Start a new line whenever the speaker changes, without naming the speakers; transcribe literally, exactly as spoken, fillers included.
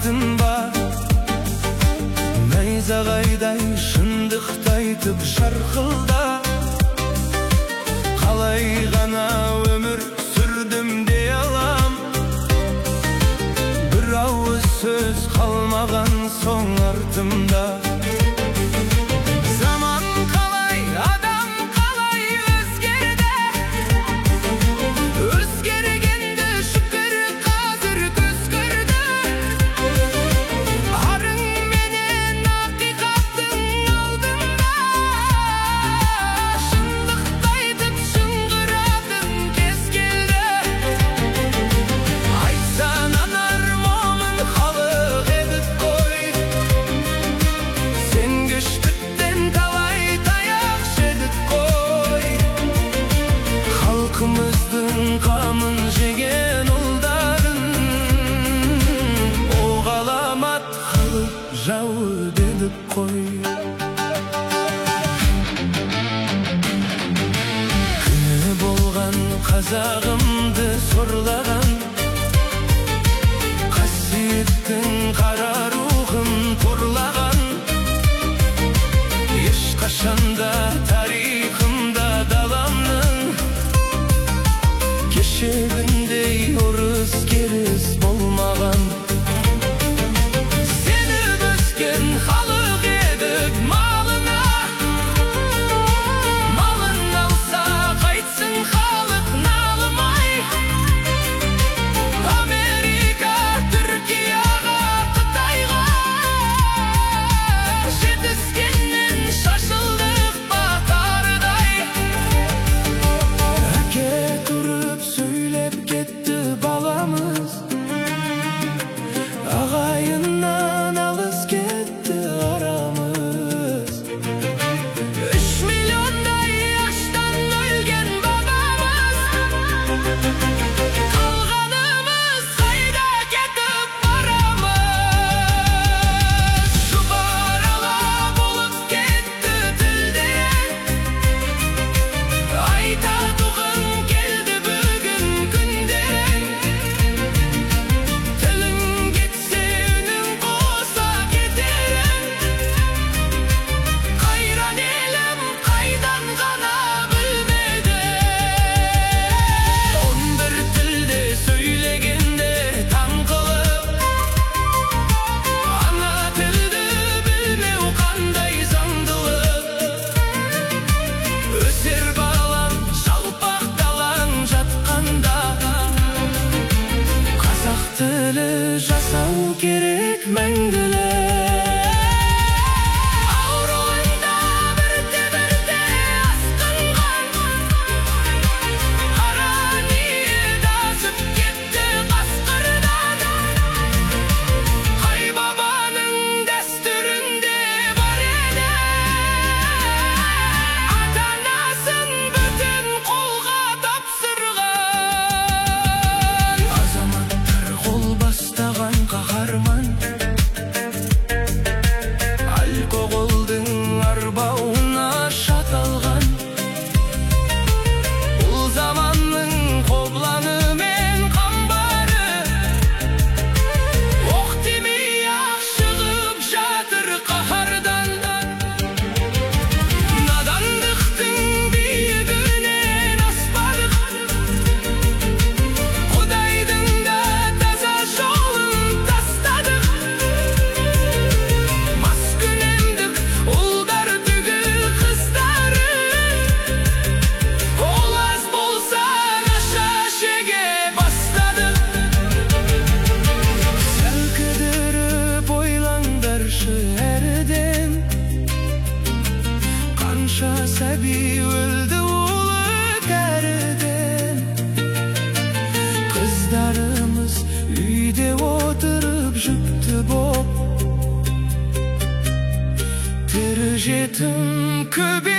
тартынба, найзағайдай шындықты айтып шарқылда. Қалай ғана өмір сүрдім дей алам, бір ауыз сөз қалмаған соң артымда. Заман қалай, адам қалай өзгерді, өзгергенді шүкір қазір көз көрді. Арың менен ақиқаттың алдында, шындықты айтып шыңғыратын кез келді. Айтсан анар момын халық едік қой, сенгіштіктен талай таяқ жедік қой. Халқымыздың қамын жеген ұлдарын о ғаламат халық жауы дедік қой. Күні болған қазағымды сорлаған, қасиеттің қара рухын торлаған. Ешқашанда тарихымда даламның кешегіндей ұрыс керіс болмаған. Сеніп өскен халық едік малына, малын алса қайтсын халық налымай. Америка, Түркияға, Қытайға жетіскеннен шашылдық батардай. Әке тұрып сөйлеп кетті баламыз, ағайыннан алыс кетті арамыз. Үш миллиондай аштан өлген бабамыз, қалғанымыз қайда кетіп барамыз. Жұпарала болып кетті тілден, айтатұғын келді бүгін күндерің. Тілің кетсе үнің қоса кетерің, қайран елім қайдан ғана білмеді. Он бір тілде сөйлегенде таң қылып, ана тілді білмеу қандай заңдылық. Өсер балам жалпақ далаң жатқанда, қазақ тілі жасау керек мәңгілік. Ауруында бірте-бірте асқынған, қара ниет асып кетті қасқырдан. Қай бабаның дәстүрінде бар еді, ата-анасын бүтін қолға тапсырған. Азаматтар қол бастаған қаһарман, алкоголдың арбауына шаталған. Бұл заманның қобланы мен қамбары, оқ тимей-ақ шығып жатыр қаһардан. Надандықтың биігінен аспадық, Құдайдың да таза жолын тастадық. Маскүнемдік ұлдар түгіл қыздары, ол аз болса наша шеге бастадық. Сәл кідіріп ойлаңдаршы әріден, қанша сәби өлді улы кәріден. Қыздарымыз үйде отырып жүкті боп, тірі жетім көбейді.